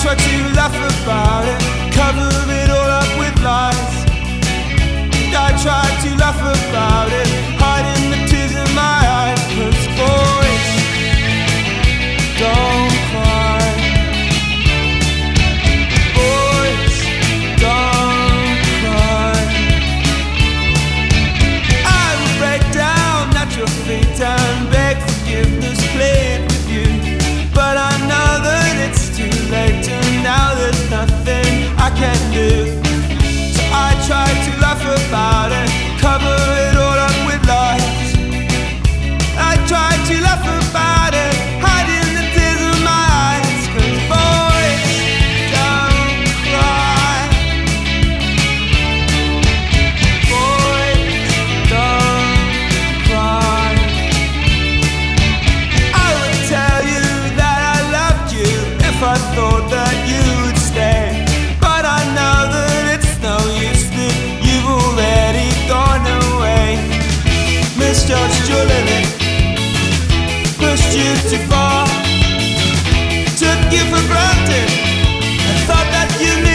try to laugh about it, cover it all up with lies. I try to laugh about it, hiding the tears in my eyes. 'Cause boys don't cry, boys don't cry. I will break down at your feet and beg forgiveness, plead with you, but I know that it's too late and now there's nothing I can do. So I try to laugh about it, cover it all up with lies. I try to laugh about it, hiding the tears in my eyes. 'Cause boys don't cry, boys don't cry. I would tell you that I loved you if I thought that you would stay, but I know that it's no use, that you've already gone away. Misjudged your limit, pushed you too far, took you for granted, and thought that you knew